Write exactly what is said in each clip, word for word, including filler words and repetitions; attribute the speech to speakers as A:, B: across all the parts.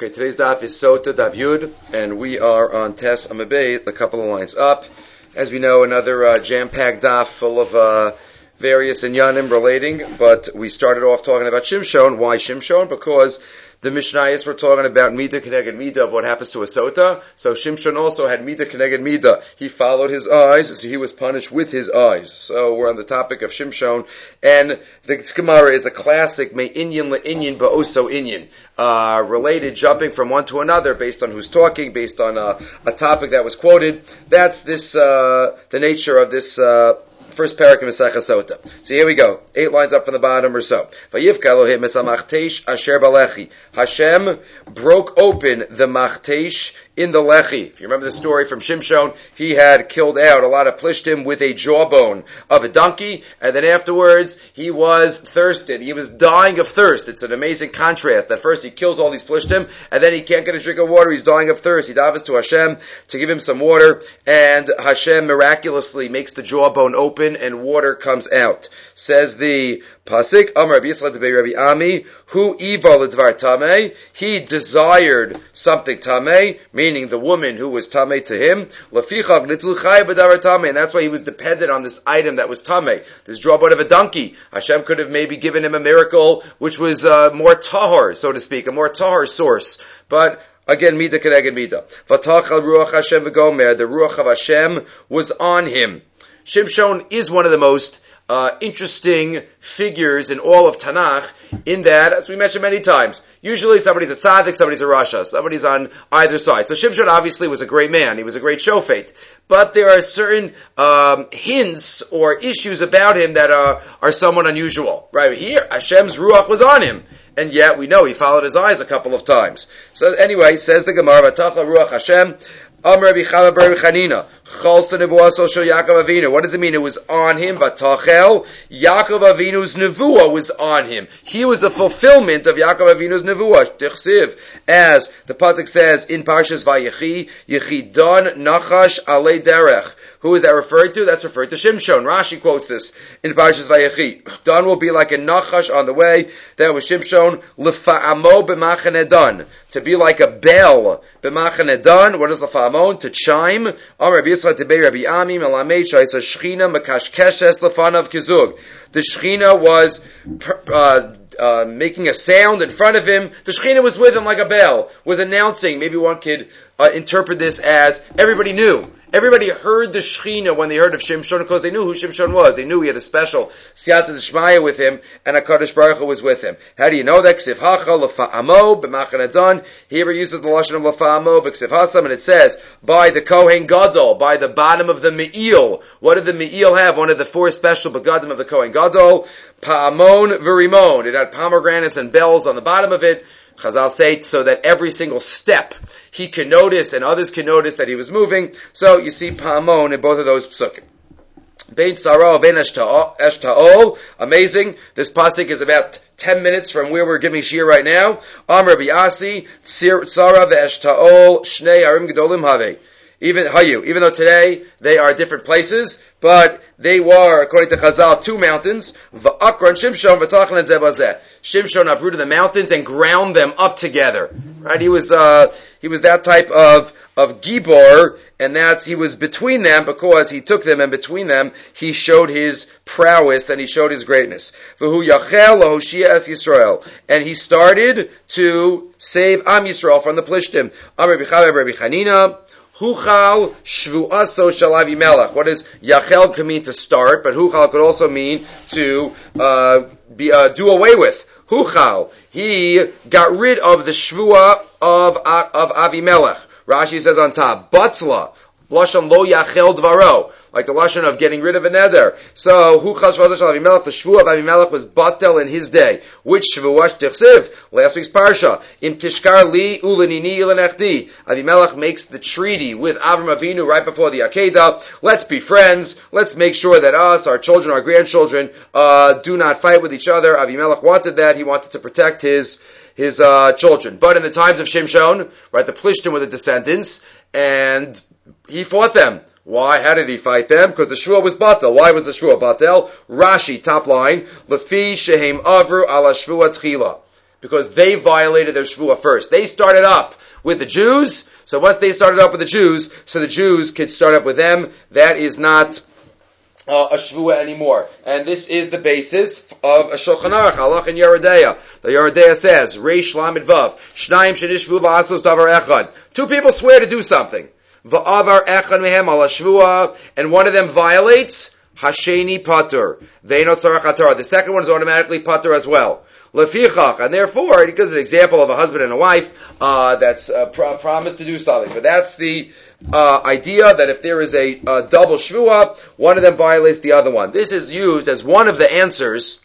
A: Okay, today's daf is Sota Daf Yud, and we are on Tes Amabeit, a couple of lines up. As we know, another uh, jam-packed daf full of uh, various inyanim relating, but we started off talking about Shimshon. Why Shimshon? Because the Mishnayos were talking about Midah Keneged Midah of what happens to a Sota. So Shimshon also had Midah Keneged Midah. He followed his eyes, so he was punished with his eyes. So we're on the topic of Shimshon, and the Gemara is a classic Me'inyan le'inyan ba'oso inyan. Uh, related, jumping from one to another based on who's talking, based on uh, a topic that was quoted. That's this, uh, the nature of this, uh, first parak in Masechah Sota. So here we go. Eight lines up from the bottom or so. Vayivka Elohim es ha-machtesh asher balechi. Hashem broke open the machtesh in the lechi. If you remember the story from Shimshon, he had killed out a lot of plishtim with a jawbone of a donkey, and then afterwards he was thirsted. He was dying of thirst. It's an amazing contrast. At first he kills all these plishtim, and then he can't get a drink of water. He's dying of thirst. He davens to Hashem to give him some water, and Hashem miraculously makes the jawbone open and water comes out. Says the Pasik, Amar Rabbi Yisrael Debei Rabbi Ami, Hu Iva L'Dvar Tameh, he desired something Tameh, meaning the woman who was Tameh to him, Lafichach Nitul Chai B'Davar Tameh, and that's why he was dependent on this item that was Tameh, this jawbone of a donkey. Hashem could have maybe given him a miracle which was uh, more tahor, so to speak, a more tahor source, but again, Midah Keneged Midah. Vatachal Ruach Hashem V'Gomer, the Ruach of Hashem was on him. Shimshon is one of the most uh, interesting figures in all of Tanakh, in that, as we mentioned many times, usually somebody's a tzaddik, somebody's a rasha, somebody's on either side. So Shimshon obviously was a great man, he was a great shofet, but there are certain um, hints or issues about him that are, are somewhat unusual. Right here, Hashem's ruach was on him, and yet we know he followed his eyes a couple of times. So anyway, says the Gemara, V'tachal ruach Hashem, Amar Rabbi Chama bar Chanina, Chalsa nevuaso shel Yaakov Avinu. What does it mean? It was on him. Vatachel, Yaakov Avinu's nevuah was on him. He was a fulfillment of Yaakov Avinu's nevuah. Tichsiv, as the pasuk says in Parshas Vayechi, Yechidon Nachash Alei Derech. Who is that referred to? That's referred to Shimshon. Rashi quotes this in Parshas Vayechi. Dan will be like a Nachash on the way. That was Shimshon. Lefa'amo b'machane Dan. To be like a bell b'machane Dan. What is lefa'amon? To chime. Amar Rabbi Yisrael Debei Rabbi Ami Melamed Shayisa Shechina Mekashkeshes Lefanav Kizug. The Shechina was uh, uh, making a sound in front of him. The Shechina was with him like a bell, was announcing. Maybe one could uh, interpret this as everybody knew. Everybody heard the Shechina when they heard of Shimshon because they knew who Shimshon was. They knew he had a special Siyata D'Shmaya with him, and HaKadosh Baruch Hu was with him. How do you know that? Ksiv hacha l'fa'amo b'machan adan. Here he uses the lashon of l'fa'amo v'ksiv hasam, and it says by the Kohen Gadol, by the bottom of the Me'il. What did the Me'il have? One of the four special begadim of the Kohen Gadol. Pa'amon v'rimon. It had pomegranates and bells on the bottom of it. Chazal say so that every single step he can notice and others can notice that he was moving. So you see Pa'amon in both of those psukim. Bein Sarah, Bein Eshta'ol. Amazing. This pasuk is about ten minutes from where we're giving shir right now. Amr Biasi, Sarah ve'Eshta'ol, Shnei Arim Gedolim Have. Even Hayu, even though today they are different places, but they were, according to Chazal, two mountains. V'akran Shimshon v'tachlan zebazeh. Shimshon uprooted the mountains and ground them up together. Right? He was, uh, he was that type of, of Gibor, and that's, he was between them because he took them, and between them he showed his prowess and he showed his greatness. V'hu yachel lahoshia es Yisrael. And he started to save Am Yisrael from the Plishtim. Amar B'chav Rabbi Chanina, Huchal shvuaso shel Avimelech. What does Yachel can mean to start, but Huchal could also mean to uh, be uh, do away with. Huchal, he got rid of the shvua of of Avimelech. Rashi says on top, Batzla, lashon lo Yachel dvaro, like the lashon of getting rid of a nether. So Huchal shvuaso shel Avimelech, the shvua of Avimelech was batel in his day. Which shvua? Tichsiv, last week's parsha. Im tishkar li ulenini ilenechdi. Avimelech makes the treaty with Avram Avinu right before the Akedah. Let's be friends. Let's make sure that us, our children, our grandchildren, uh, do not fight with each other. Avimelech wanted that. He wanted to protect his his uh, children. But in the times of Shimshon, right, the Plishtim were the descendants, and he fought them. Why? How did he fight them? Because the shvua was batel. Why was the shvua batel? Rashi, top line, Lefi shehem avru ala shvua tchila. because they violated their shvuah first. They started up with the Jews, so once they started up with the Jews, so the Jews could start up with them. That is not uh, a shvuah anymore. And this is the basis of a Shulchan Aruch, Halach and Yoreh De'ah. The Yoreh De'ah says, Reish Lamed Vav, Shnayim Shenishvu V'asos Davar Echad. Two people swear to do something. V'avar Echad Mehem Ala Shvuah, and one of them violates, Hasheni Patur. Ve'inot Tzarach Hatorah. The second one is automatically Patur as well. Lefichach, and therefore, it gives an example of a husband and a wife uh, that's uh, pro- promised to do something. But that's the uh, idea that if there is a, a double shvuah, one of them violates the other one. This is used as one of the answers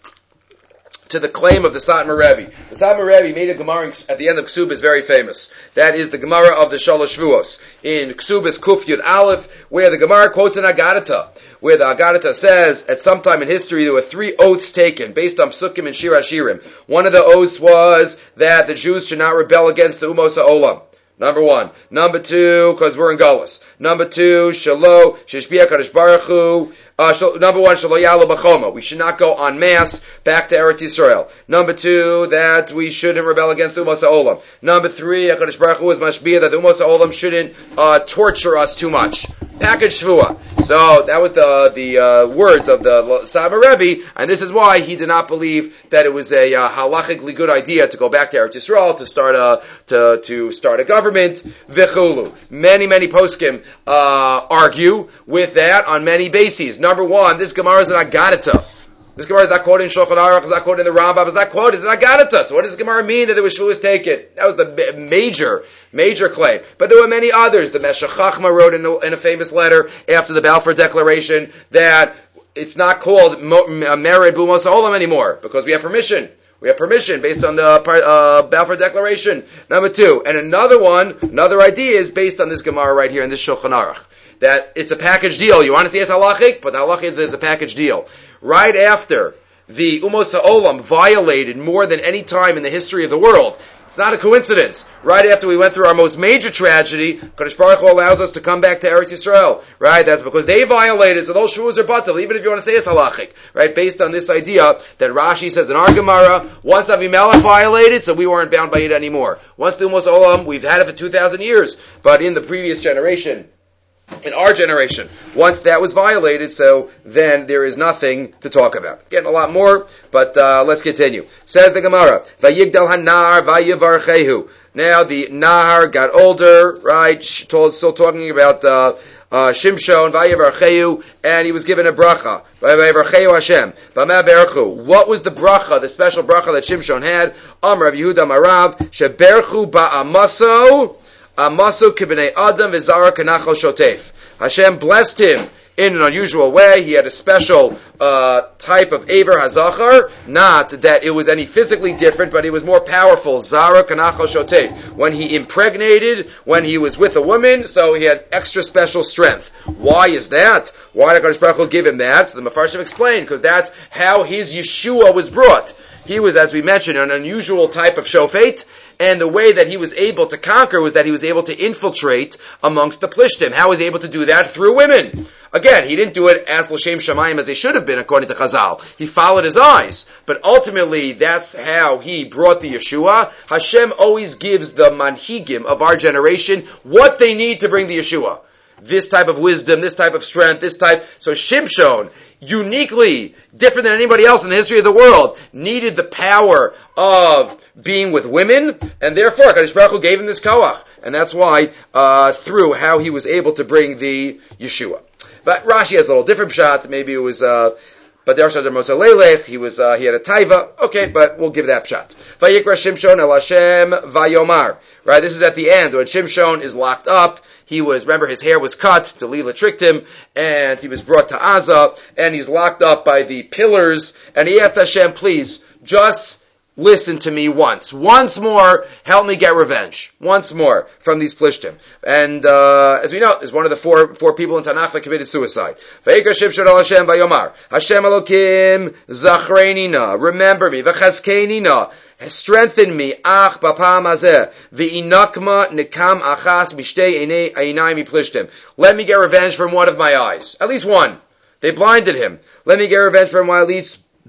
A: to the claim of the Satmar Rebbe. The Satmar Rebbe made a Gemara at the end of Ksubas very famous. That is the Gemara of the Shalosh Shvuos. In Ksubas Kuf Yud Aleph, where the Gemara quotes an Agadata, where the Agadata says, at some time in history, there were three oaths taken, based on Psukim and Shir HaShirim. One of the oaths was that the Jews should not rebel against the Umos HaOlam. Number one. Number two, because we're in Gullus. Number two, Shalo, Sheshbiya Kadosh Baruch Hu. Uh, shal, number one, Shalo Yalo B'choma. We should not go en masse back to Eretz Yisrael. Number two, that we shouldn't rebel against the Umos HaOlam. Number three, HaKadosh Baruch Hu is mashbiya, that the Umos HaOlam shouldn't uh, torture us too much. Package Shvuah. So that was the the uh, words of the Satmar Rebbe, and this is why he did not believe that it was a uh, halachically good idea to go back to Eretz Yisrael to start a to to start a government. V'chulu. Many many poskim uh, argue with that on many bases. Number one, this Gemara is an Agadata. This Gemara is not quoted in Shulchan Aruch, it's not quoted in the Rambam, it's not quoted, it's an Agadata. So what does this Gemara mean that there was shvuahs taken? That was the major Major claim. But there were many others. The Meshech Chachma wrote in a, in a famous letter after the Balfour Declaration that it's not called Mered B'umos HaOlam anymore because we have permission. We have permission based on the uh, Balfour Declaration. Number two. And another one, another idea is based on this Gemara right here in this Shulchan Aruch. That it's a package deal. You want to say it's halachic? But the halach is that it's a package deal. Right after the Umos HaOlam violated more than any time in the history of the world, it's not a coincidence. Right after we went through our most major tragedy, Kadosh Baruch Hu allows us to come back to Eretz Yisrael. Right? That's because they violated, so those shvuahs are batal, even if you want to say it's halachic. Right? Based on this idea that Rashi says in our Gemara, once Avimelech violated, so we weren't bound by it anymore. Once the Umos HaOlam, we've had it for two thousand years. But in the previous generation, in our generation, once that was violated, so then there is nothing to talk about. Again, a lot more, but uh, let's continue. Says the Gemara, Vayigdal hanar vayivarchehu. Now the Nahar got older, right? Still talking about uh, uh, Shimshon, vayivarchehu, and he was given a bracha. Vayivarchehu Hashem. Bama berchu. What was the bracha, the special bracha that Shimshon had? Amar Rav Yehuda Marav, sheberchu ba'amaso, Amaso kibnei Adam v'zara kanachal shotef. Hashem blessed him in an unusual way. He had a special uh, type of Aver Hazachar. Not that it was any physically different, but he was more powerful. Zara kanachal shotef. When he impregnated, when he was with a woman, so he had extra special strength. Why is that? Why did HaKadosh Baruch Hu give him that? So the Mefarshim explained, because that's how his Yeshua was brought. He was, as we mentioned, an unusual type of shofet. And the way that he was able to conquer was that he was able to infiltrate amongst the Plishtim. How was he able to do that? Through women. Again, he didn't do it as L'Shem Shamayim as they should have been, according to Chazal. He followed his eyes. But ultimately, that's how he brought the Yeshua. Hashem always gives the manhigim of our generation what they need to bring the Yeshua. This type of wisdom, this type of strength, this type. So Shimshon, uniquely different than anybody else in the history of the world, needed the power of being with women, and therefore HaKadosh Baruch Hu gave him this koach, and that's why uh, through how he was able to bring the Yeshua. But Rashi has a little different pshat. Maybe it was uh, Badar Shadar Moshe Leilech. He was uh, he had a taiva. Okay, but we'll give that pshat. Vayikra Shimshon el Hashem vayomar. Right, this is at the end when Shimshon is locked up. He was, remember, his hair was cut. Delilah tricked him, and he was brought to Aza, and he's locked up by the pillars. And he asked Hashem, please, just listen to me once. Once more, help me get revenge. Once more from these Plishtim. And uh, as we know, is one of the four four people in Tanakh that committed suicide. Vayikra Shimshon el Hashem vayomar. Hashem Elokim zachreini na. Remember me. V'chazkeini na. Strengthen me, ach bapam hazeh, v'inakma nekam achas mishtei einay einay miplishtim. Let me get revenge from one of my eyes. At least one. They blinded him. Let me get revenge from at least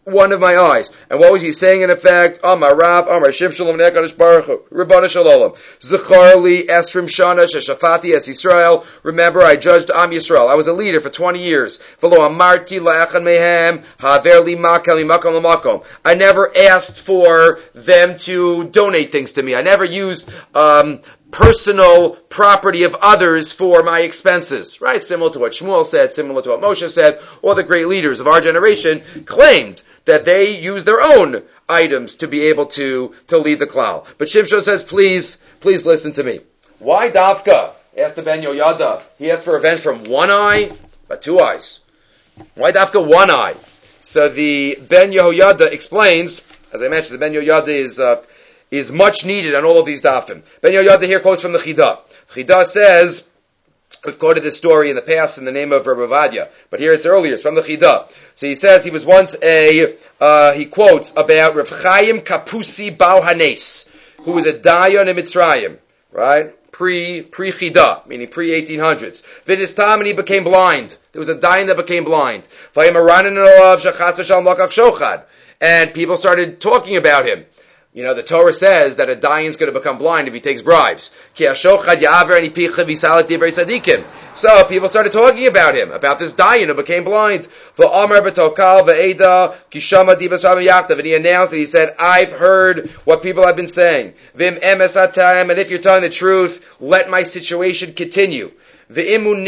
A: one of my eyes. And what was he saying in effect? Amar Rav, Amar Shim Shalom Nekadosh Baruch Hu, Ribbana Shalom. Zechar li Esrim Shana Sheshafati Es Yisrael. Remember, I judged Am Yisrael. I was a leader for twenty years. V'lo amarti la'echan mehem haver li makam mimakom lamakom. I never asked for them to donate things to me. I never used um, personal property of others for my expenses, right? Similar to what Shmuel said, similar to what Moshe said, all the great leaders of our generation claimed that they use their own items to be able to, to lead the klal. But Shimshon says, please, please listen to me. Why Dafka? Asked the Ben Yoyada. He asked for revenge from one eye, but two eyes. Why Dafka one eye? So the Ben Yehoyada explains, as I mentioned, the Ben Yoyada is, uh, is much needed on all of these dafim. Ben Yoyada here quotes from the Chidah. Chidah says, we've quoted this story in the past in the name of Rabbi Vadia, but here it's earlier, it's from the Chidah. So he says he was once a, uh, he quotes about Rav Chaim Kapusi Bal Hanes, who was a Dayan in Mitzrayim, right? Pre, pre-Chidah, meaning pre-eighteen hundreds. Vidis Tam, and he became blind. There was a Dayan that became blind. And people started talking about him. You know, the Torah says that a dayan is going to become blind if he takes bribes. So people started talking about him, about this dayan who became blind. And he announced, and he said, I've heard what people have been saying. And if you're telling the truth, let my situation continue. But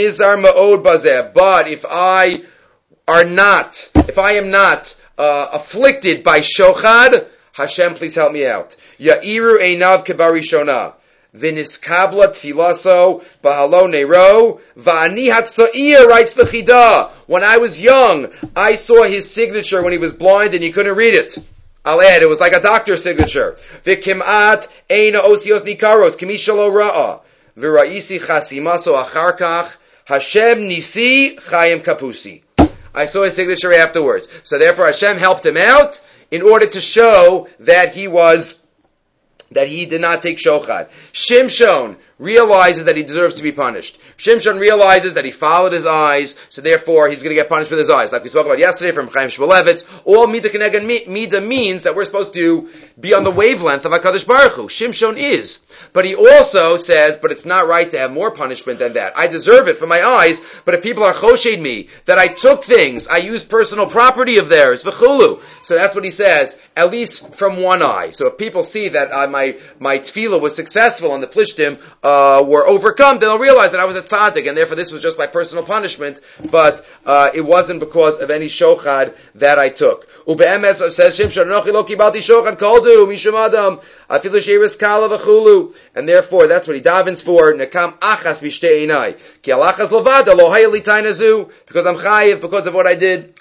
A: if I are not, if I am not uh, afflicted by shochad, Hashem, please help me out. Ya'iru einav kebarishona. V'niskabla tfilaso bahalo nero. Va'ani hatza'ir, writes the Chidah. When I was young, I saw his signature when he was blind and he couldn't read it. I'll add, it was like a doctor's signature. V'kim'at eina osios nikaros, kimishalo ra'a. V'ra'isi chasimaso acharkach. Hashem nisi chayim kapusi. I saw his signature afterwards. So therefore Hashem helped him out in order to show that he was, that he did not take shochad. Shimshon realizes that he deserves to be punished. Shimshon realizes that he followed his eyes, so therefore he's going to get punished with his eyes. Like we spoke about yesterday from Chaim Shmulevitz, all Mida Keneged Mida means that we're supposed to be on the wavelength of HaKadosh Baruch Hu. Shimshon is. But he also says, but it's not right to have more punishment than that. I deserve it for my eyes, but if people are choshed me, that I took things, I used personal property of theirs, v'chulu. So that's what he says, at least from one eye. So if people see that uh, my, my tefillah was successful and the plishtim uh, were overcome, they'll realize that I was a tzaddik, and therefore this was just my personal punishment, but uh, it wasn't because of any shochad that I took. Ube'emes says Shimshon, Anochi lo kibalti shochad koldu mishum adam afilu sheiris kala v'chulu. And therefore, that's what he davens for. Nekam achas mishtei einai. Ki alachas levada lo hayali tainazu. Because I'm chayiv, because of what I did.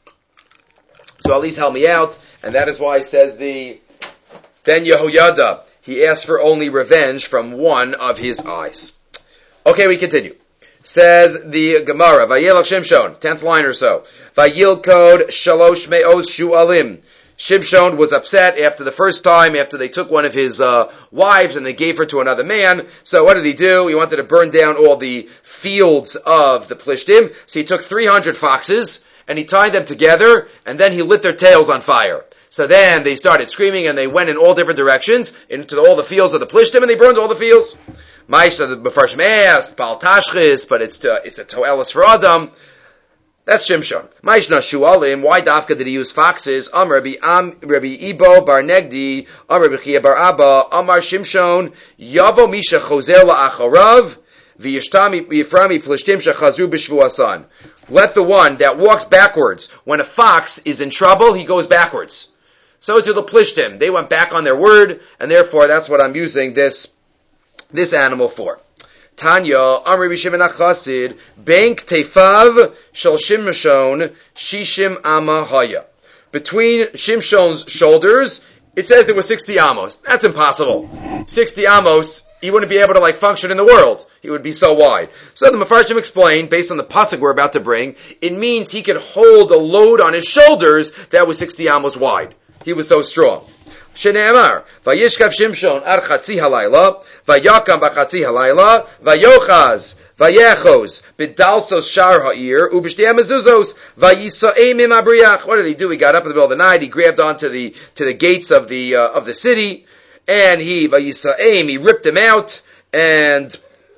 A: So at least help me out. And that is why, says the Ben Yehoyada, he asked for only revenge from one of his eyes. Okay, we continue. Says the Gemara, Vayelach Shimshon, tenth line or so. Vayilkod shalosh me'os shu'alim. Shimshon was upset after the first time, after they took one of his uh, wives and they gave her to another man. So what did he do? He wanted to burn down all the fields of the Plishtim. So he took three hundred foxes and he tied them together and then he lit their tails on fire. So then they started screaming and they went in all different directions into all the fields of the Plishtim and they burned all the fields. Ma'ishta, the Mefarshim asked, Baal Tashchis, but it's to, it's a Toelis for Adam. That's Shimshon. Ma'ishna Shualim, why Dafka did he use foxes? Amar Rabbi Am, Rabbi Ibo Bar Negdi, Amar Rabbi Chia Bar Abba, Amar Shimshon, Yavo Misha Chozer La'acharav, V'yishtami Yiframi Plishtim Shechazru B'Shvuasan. Let the one that walks backwards, when a fox is in trouble, he goes backwards. So to the Plishtim, they went back on their word, and therefore that's what I'm using this, this animal for. Tanya, Amri B'Shimon HaChasid, Bank Tefav Shel Shimshon, Shishim Ama Haya. Between Shimshon's shoulders, it says there were sixty amos. That's impossible. sixty amos, he wouldn't be able to like function in the world. He would be so wide. So the Mefarshim explained, based on the pasuk we're about to bring, it means he could hold a load on his shoulders that was sixty amos wide. He was so strong. Shene'emar, Vayishkav Shimshon ar chatzi halayla, Vayakam b'chatzi halayla, Vayochaz Vayechos b'dalsos shar ha'ir ub'shtei mezuzos vayisa'im im abriach. What did he do? He got up in the middle of the night. He grabbed onto the to the gates of the uh, of the city, and he vayisa'im. He ripped them out, and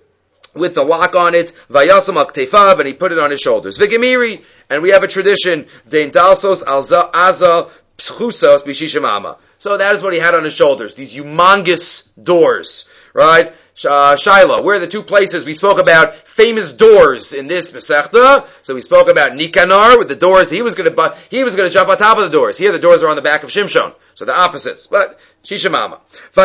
A: with the lock on it, vayasam al ktefav, and he put it on his shoulders. V'gemiri, and we have a tradition. Dein dalsos alza aza pchusos b'shishim. So that is what he had on his shoulders. These humongous doors, right? Uh, Shiloh, where are the two places we spoke about famous doors in this Masechta? So we spoke about Nicanor with the doors. He was going to he was going to jump on top of the doors. Here the doors are on the back of Shimshon, so the opposites. But Shishimama,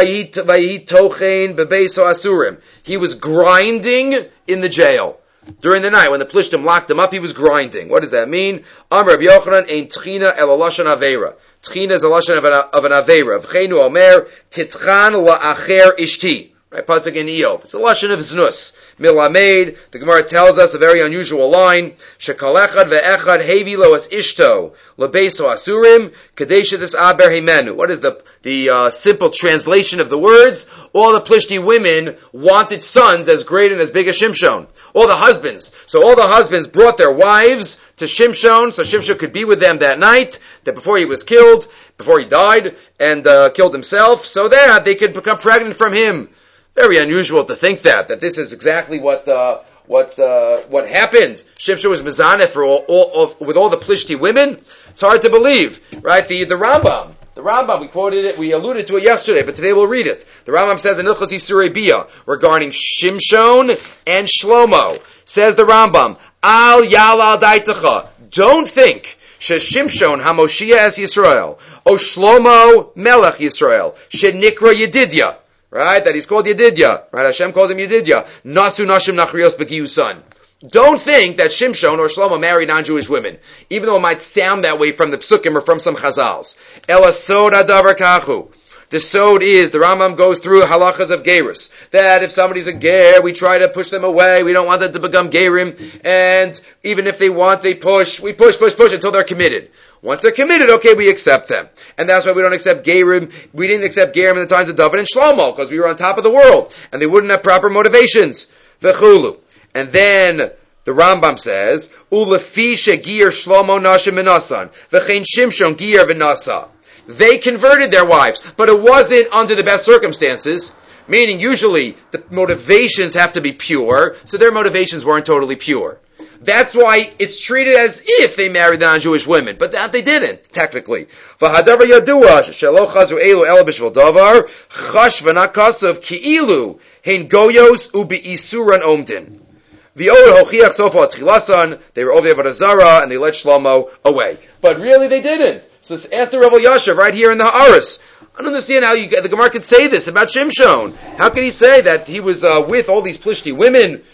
A: Vayit tochein bebeso asurim. He was grinding in the jail during the night when the Plishtim locked him up. He was grinding. What does that mean? Amar Rabbi Yochanan ein tchina el lashon avera. Tchina is a lashon of an of an avera. V'cheinu omer titchan la'acher ishti. Right, pasuk in Eov. It's a lashon of znus. Milamed. The Gemara tells us a very unusual line. Shekal echad ve'echad hevi lo as ishto lebeso asurim kadesha this aber himenu. What is the the uh, simple translation of the words? All the Plishti women wanted sons as great and as big as Shimshon. All the husbands. So all the husbands brought their wives to Shimshon, so Shimshon could be with them that night, that before he was killed, before he died and uh, killed himself, so that they could become pregnant from him. Very unusual to think that, that this is exactly what, uh, what, uh, what happened. Shimshon was mezaneh for all, all, all, with all the Plishti women. It's hard to believe, right? The, the Rambam, the Rambam, we quoted it, we alluded to it yesterday, but today we'll read it. The Rambam says in Ilchos Yisurei Bia, regarding Shimshon and Shlomo, says the Rambam, Al Yalal Daitacha, don't think, Shimshon Hamoshia es Yisrael, O Shlomo Melech Yisrael, Shenikra Yedidya, right? That he's called Yedidya. Right? Hashem calls him Yedidya. Nasu nashim nachrios b'giyusan. Don't think that Shimshon or Shlomo married non-Jewish women, even though it might sound that way from the Psukim or from some Chazals. Ela sod adavar kachu. The sod is, the Rambam goes through halachas of gerus, that if somebody's a ger, we try to push them away, we don't want them to become gerim, and even if they want, they push, we push, push, push until they're committed. Once they're committed, okay, we accept them. And that's why we don't accept gerim, we didn't accept gerim in the times of David and Shlomo, because we were on top of the world, and they wouldn't have proper motivations. V'chulu. And then, the Rambam says, Ulefi shegir Shlomo nashim minasan, v'chein Shimshon gir v'nasa. They converted their wives, but it wasn't under the best circumstances, meaning usually the motivations have to be pure, so their motivations weren't totally pure. That's why it's treated as if they married non-Jewish women, but that they didn't, technically. V'hadavar yadua, shelo chazu elu el b'shvil davar, chash v'nakasav ki'ilu, hein goyos ubi isuran omdin. V'od hochiach sofa atchilasan, they were over there Zara, and they let Shlomo away. But really they didn't. So ask the Rav Yashav right here in the Haaretz. I don't understand how you, the Gemara could say this about Shimshon. How could he say that he was uh, with all these Plishti women?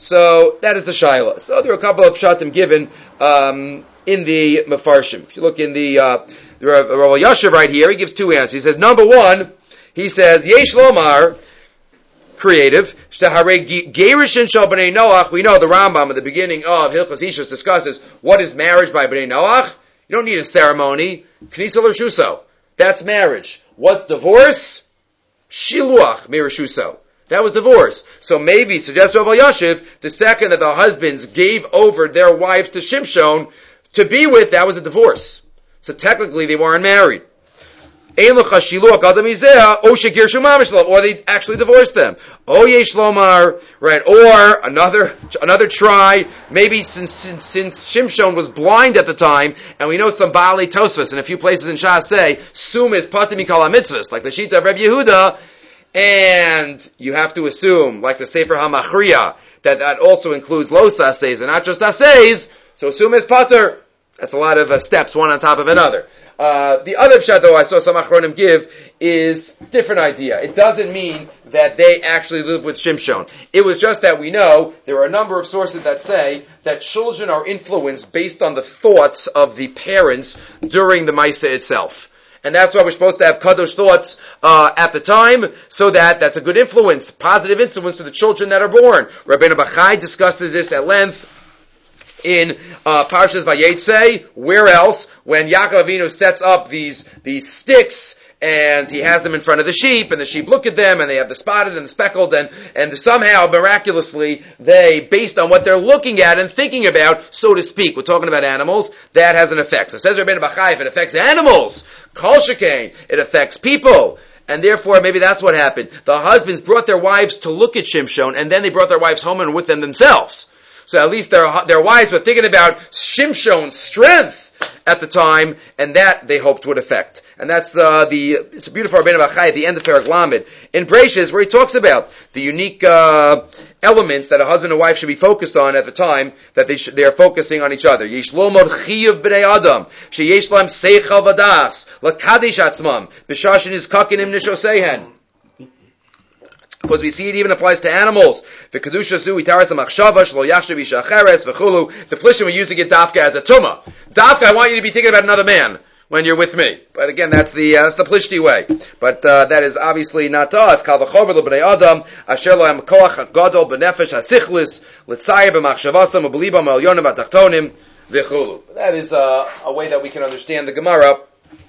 A: So that is the Shaila. So there are a couple of pshatim given um, in the Mefarshim. If you look in the, uh, the Rav Yashav right here, he gives two answers. He says, number one, he says, Yesh Lomar, creative, Gerishin Shal B'nai Noach. We know the Rambam at the beginning of Hilchos Ishus discusses what is marriage by B'nai Noach. You don't need a ceremony. Knisa l'Shuso. That's marriage. What's divorce? Shiluach Mirashuso. That was divorce. So maybe, suggests Rav Yashiv, the second that the husbands gave over their wives to Shimshon to be with, that was a divorce. So technically they weren't married. Or they actually divorced them. Oh yesh lomar, right? Or another another try. Maybe since, since since Shimshon was blind at the time, and we know some Baalei Tosfos and a few places in Shas say Sum is patim mikol mitzvahs, like the Shita of Reb Yehuda, and you have to assume, like the Sefer HaMachriya, that that also includes los aseis and not just aseis. So Sum is pater. That's a lot of uh, steps, one on top of another. Uh, the other pshat, though, I saw some achronim give, is different idea. It doesn't mean that they actually live with Shimshon. It was just that we know there are a number of sources that say that children are influenced based on the thoughts of the parents during the Maisa itself. And that's why we're supposed to have kadosh thoughts uh, at the time, so that that's a good influence, positive influence to the children that are born. Rabbeinu Bachai discusses this at length in uh, Parshas Vayetze. Where else? When Yaakov Avinu sets up these these sticks and he has them in front of the sheep, and the sheep look at them, and they have the spotted and the speckled, and, and somehow, miraculously, they, based on what they're looking at and thinking about, so to speak, we're talking about animals, that has an effect. So it says Rabbeinu Bachai, if it affects animals, kol shekain, it affects people. And therefore, maybe that's what happened. The husbands brought their wives to look at Shimshon, and then they brought their wives home and with them themselves. So at least their their wives were thinking about Shimshon's strength at the time, and that they hoped would affect. And that's uh, the it's a beautiful Rabbeinu Bachai at the end of Perek Lamed in Breishis, where he talks about the unique uh, elements that a husband and wife should be focused on at the time that they sh- they are focusing on each other. Yesh lomod chiyuv b'nei adam sheyesh lahem seichel v'das lakadesh atzmam b'shashin izkakinim nishoseihen. Because we see it even applies to animals. The kedusha zu itaras amachshava shlo yachshav isha acheres v'chulu. The plishim were using it dafka as a tumah. Dafka, I want you to be thinking about another man when you're with me. But again, that's the uh, that's the plishti way. But uh, that is obviously not to us. Kal v'chover l'bnei adam asher lo hem koach gadol b'nefesh hasichlis l'tzayir b'machshavasam u'b'libam ha'elyonim v'tachtonim v'chulu. That is uh, a way that we can understand the Gemara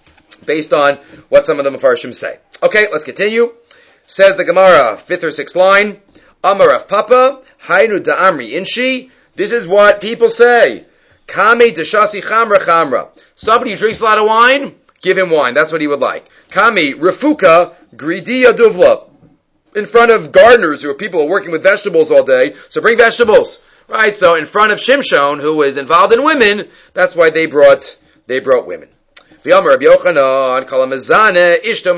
A: based on what some of the Mefarshim say. Okay, let's continue. Says the Gemara, fifth or sixth line, Amar Rav Papa, Hainu da'amri inshi. This is what people say. Kame deshasi chamra chamra. Somebody who drinks a lot of wine, give him wine. That's what he would like. Kame refuka gridia duvla. In front of gardeners who are people who are working with vegetables all day, so bring vegetables. Right, so in front of Shimshon, who is involved in women, that's why they brought, they brought women. V'yamar Rabbi Yochanan, kala mezane, ishto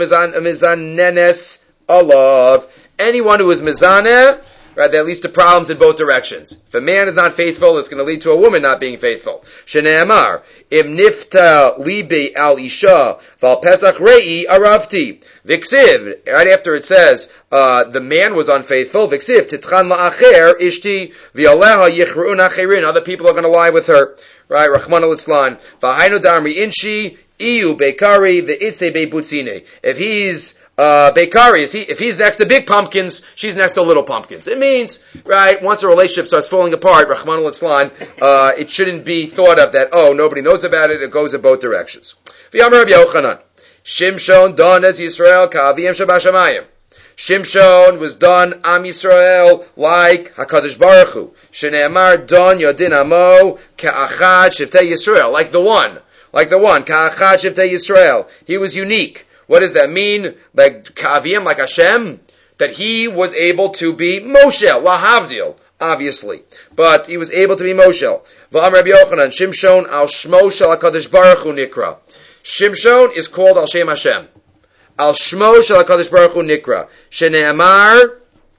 A: mezanenes, alav. Anyone who is mezaneh, right, that leads to problems in both directions. If a man is not faithful, it's going to lead to a woman not being faithful. Shneimar, im nifta libi al isha, val pesach rei aravti. Viksiv, right after it says, uh, the man was unfaithful, Viksiv, titchan la'acher ishti, v'aleha yichru'un acherin. Other people are going to lie with her. Right, Rachmana litzlan. V'hainu damri inshi, iyu bekari, v'itze bebutzine. If he's Uh, Bekari, is he, if he's next to big pumpkins, she's next to little pumpkins. It means, right, once a relationship starts falling apart, Rahman al-Islan, uh, it shouldn't be thought of that, oh, nobody knows about it, it goes in both directions. V'yamar Rabbi Yochanan, Shimshon don as Yisrael ka'aviyim shabashamayim. Shimshon was done Am Yisrael like HaKadosh Baruch Hu. Shneimar don yodin amo ka'achad shiftei Yisrael, like the one, like the one, ka'achad shiftei Yisrael. He was unique. What does that mean? Like Kaviyim, like Hashem? That he was able to be Moshel, Lahavdil, obviously. But he was able to be Moshel. V'am Rabbi Yochanan, Shimshon al Shmo shel HaKadosh Baruch Hu nikra. Shimshon is called al Shem Hashem. Al Shmo shel HaKadosh Baruch Hu nikra. Shene'amar,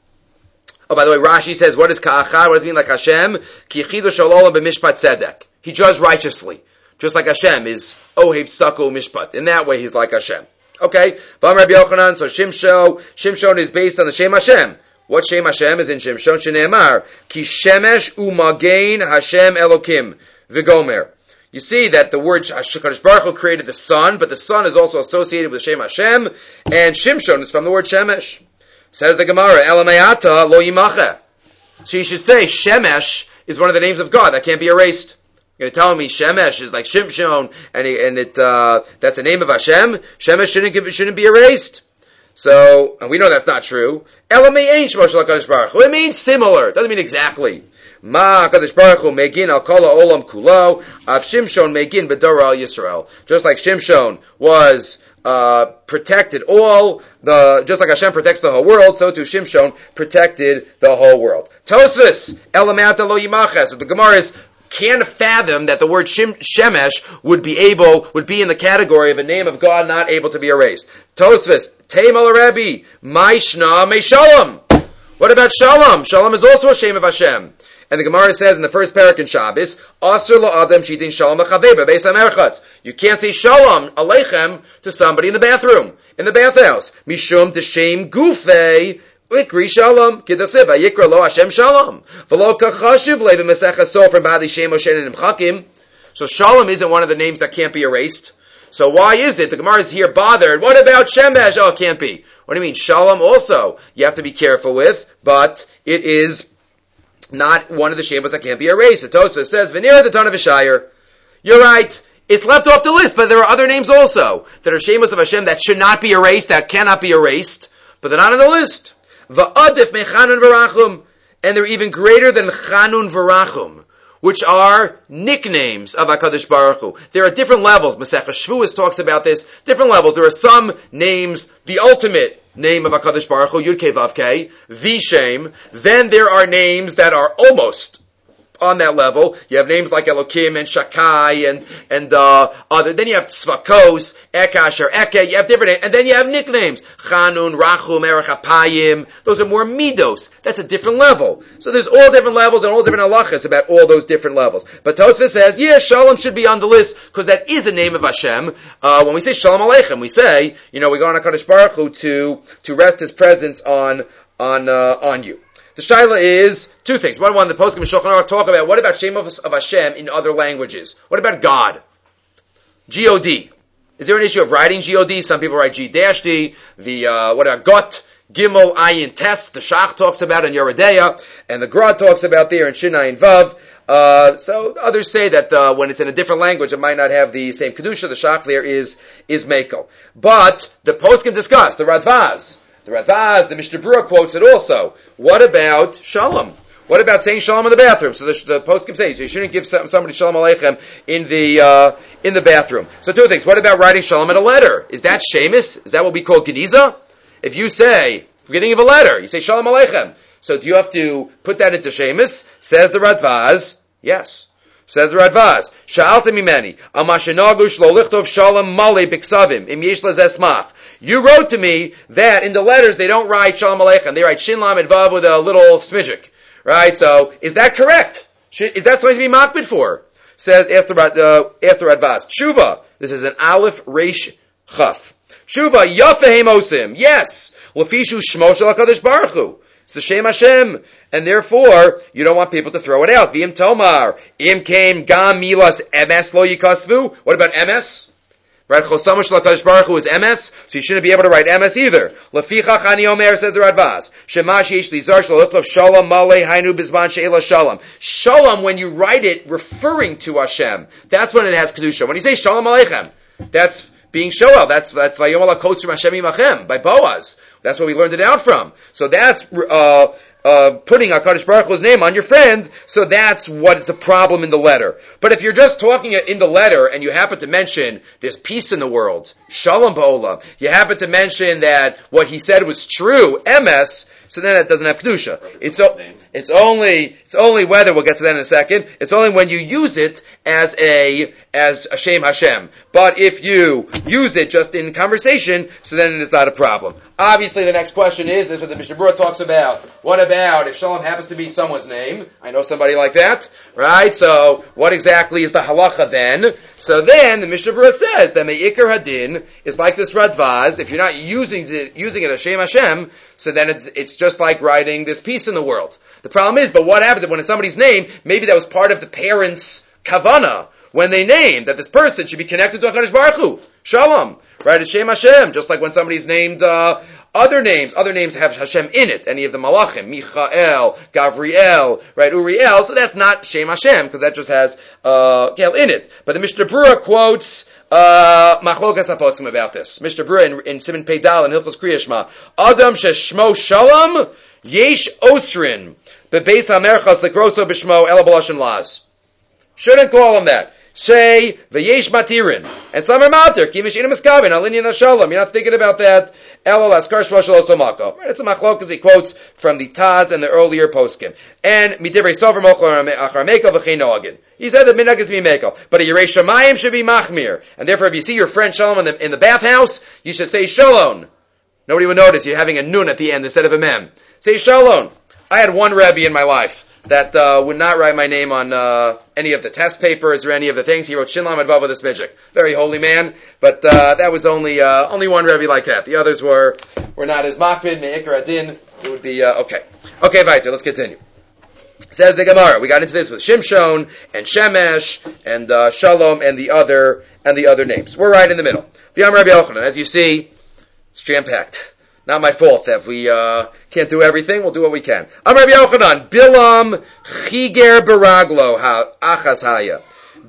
A: oh, by the way, Rashi says, what is Ka'achar? What does it mean like Hashem? Ki chidu shalom b'mishpat tzedek. He judged righteously. Just like Hashem is Ohev Sako Mishpat. In that way, he's like Hashem. Okay, Bam Rabbi Yochanan, so Shimshon, Shimshon is based on the Shem Hashem. What Shem Hashem is in Shimshon? Shene'emar, Ki Shemesh u'magein Hashem Elokim, V'gomer. You see that the word HaKadosh Baruch Hu created the sun, but the sun is also associated with Shem Hashem, and Shimshon is from the word Shemesh. Says the Gemara, Elamayata lo yimache. So you should say Shemesh is one of the names of God that can't be erased. You're telling me Shemesh is like Shimshon, and it, and it uh, that's the name of Hashem. Shemesh shouldn't give, shouldn't be erased. So, and we know that's not true. Elamei ain't Shmo shel HaKadosh Baruch Hu. It means similar. It doesn't mean exactly. Ma HaKadosh Baruch Hu megin al kol ha'olam kulo, av Shimshon megin b'dora al Yisrael. Just like Shimshon was uh, protected all the, just like Hashem protects the whole world, so too Shimshon protected the whole world. Tosfos elamata lo yimaches. So the Gemara is can't fathom that the word Shem, Shemesh would be able, would be in the category of a name of God not able to be erased. Tosfos, Teim al Rebbe, Maishna Me Shalom. What about Shalom? Shalom is also a shame of Hashem. And the Gemara says in the first parak in Shabbos, Asur lo Adam shitin Shalom achavei bebeis hamerchatz. You can't say Shalom Aleichem to somebody in the bathroom, in the bathhouse. Mishum d'shem gufei Ikri Shalom, Kidachsev, Yikra lo Hashem Shalom. V'lo kachashiv le b'mesecha sofrim b'adi shem Moshe and Imchakim. So Shalom isn't one of the names that can't be erased. So why is it? The Gemara is here bothered. What about Shemesh? Oh, it can't be. What do you mean? Shalom also, you have to be careful with, but it is not one of the Shemos that can't be erased. The Tosfos says, V'nira the ton of Ishayir. You're right. it's left off the list, but there are other names also that are Shemos of Hashem that should not be erased, that cannot be erased, but they're not on the list. Va'adif me Chanun v'Rachum, and they're even greater than Chanun v'Rachum, which are nicknames of HaKadosh Baruch Hu. There are different levels. Masechah Shavuos talks about this. Different levels. There are some names, the ultimate name of HaKadosh Baruch Hu, Yud Kei Vav Kei, Vishem. Then there are names that are almost on that level. You have names like Elokim and Shakai and, and, uh, other, then you have Tzvakos, Ekash or Eke, you have different, and then you have nicknames. Chanun, Rachum, Erech Apayim. Those are more Midos. That's a different level. So there's all different levels and all different halachas about all those different levels. But Tosfos says, yeah, Shalom should be on the list, because that is a name of Hashem. Uh, when we say Shalom Aleichem, we say, you know, we go on HaKadosh Baruch Hu to, to rest His presence on, on, uh, on you. The shaila is two things. One, one, the Poskim and Shulchan Aruch talk about what about Shem of, of Hashem in other languages? What about God? G O D. Is there an issue of writing G O D? Some people write G dash D. The, uh, what about Got, Gimel, Ayin, Tes? The Shach talks about in Yeridea, and the Gra talks about there in Shin Ayin Vav. Uh, so others say that, uh, when it's in a different language, it might not have the same Kedusha. The Shach there is, is Mekel. But the Poskim discuss, the Radvaz, The Radvaz, the Mishnah Berurah quotes it also. What about Shalom? What about saying Shalom in the bathroom? So the, the poskim say, so you shouldn't give somebody Shalom Aleichem in the, uh, in the bathroom. So two things. What about writing Shalom in a letter? Is that Shemus? Is that what we call Geniza? If you say, beginning of a letter, you say Shalom Aleichem. So do you have to put that into Shemus? Says the Radvaz, yes. Says the Radvaz, Sha'altem imeni, amashinagu shlo lichtov Shalom male biksavim, im yesh lezesmach. You wrote to me that in the letters they don't write Shalom Aleichem. They write Shin Lamed Vav with a little smidgik. Right? So, is that correct? Is that something to be makbid for? Says, ask the, uh, ask the Radvaz. Tshuva. This is an Aleph Reish Chaf. Tshuva Yafeh Mosim. Yes. Lefishu Shmo Shel HaKadosh Baruch Hu. It's the Shem Hashem. And therefore, you don't want people to throw it out. V'im Tomar. Im Kaim Gam Milas Emes Lo Yikasvu. What about M S? Right, Chosama Shel HaKadosh Baruch Hu is M S, so you shouldn't be able to write M S either. Lefichach Ani Omer, says the Radvaz. Shemash Yesh Lizar Shel Lichtov Shalom Malei Hainu Bizman She'ela Shalom. Shalom, when you write it referring to Hashem, that's when it has Kedusha. When you say Shalom Aleichem, that's being Shoel. That's, that's Vayom Ala Kotz from Hashem Yimachem, by Boaz. That's where we learned it out from. So that's, uh, Uh, putting HaKadosh Baruch Hu's name on your friend, so that's what is a problem in the letter. But if you're just talking in the letter and you happen to mention there's peace in the world, Shalom Ba'olam, you happen to mention that what he said was true, M S, so then that doesn't have Kedusha. It's, o- it's only, it's only whether, we'll get to that in a second, it's only when you use it as a, as a Shem Hashem. But if you use it just in conversation, so then it is not a problem. Obviously the next question is, this is what the Mishnah Berurah talks about. What about if Shalom happens to be someone's name? I know somebody like that, right? So, what exactly is the halacha then? So then, the Mishnah Berurah says that Me'ikar Hadin is like this Radvaz. If you're not using it, using it as Shem Hashem, so then it's, it's just like writing this peace in the world. The problem is, but what happens when it's somebody's name, maybe that was part of the parents' kavana, when they named that this person should be connected to HaKadosh Baruch Hu. Shalom. Right? It's Shem Hashem. Just like when somebody's named, uh, other names, other names have Hashem in it. Any of the Malachim, Michael, Gavriel, right, Uriel. So that's not Shem Hashem, because that just has, uh, Gel in it. But the Mishnah Berurah quotes, uh, Machlokas HaPoskim about this. Mishnah Berurah in, in Siman Pei Dal and Hilchos Kriya Shema. Adam sheshmo Shalom, yesh osrin. Bebeis HaMerchas legroso b'shmo ela b'lashon laz. Shouldn't call him that. Say, v'yesh matirin. And some are matir. Ki mishina miskavin, alinyan ha-shalom. You're not thinking about that. Ela laskar shmo shel osomako. Right? It's a machlokas he quotes from the Taz and the earlier poskim. And midivrei sofer mochor achar meko v'chein noagin. He said that minhag is mimeko. But a yerei shamayim should be machmir. And therefore if you see your friend Shalom in the, in the bathhouse, you should say shalom. Nobody would notice you're having a nun at the end instead of a mem. Say shalom. I had one Rebbe in my life that uh, would not write my name on uh, any of the test papers or any of the things. He wrote Shin Lamed Vav with a smidgik. Very holy man, but uh, that was only uh, only one Rebbe like that. The others were were not as makpid, me'ikar adin. It would be, uh, okay. Okay, Vaiter, let's continue. Says the Gemara, we got into this with Shimshon and Shemesh and uh, Shalom and the other and the other names. We're right in the middle. V'yam Rabbi Yochanan, as you see, it's jam-packed. Not my fault that we uh, can't do everything. We'll do what we can. I'm Rabbi Yochanan. Bilam chiger baraglo ha achas haya.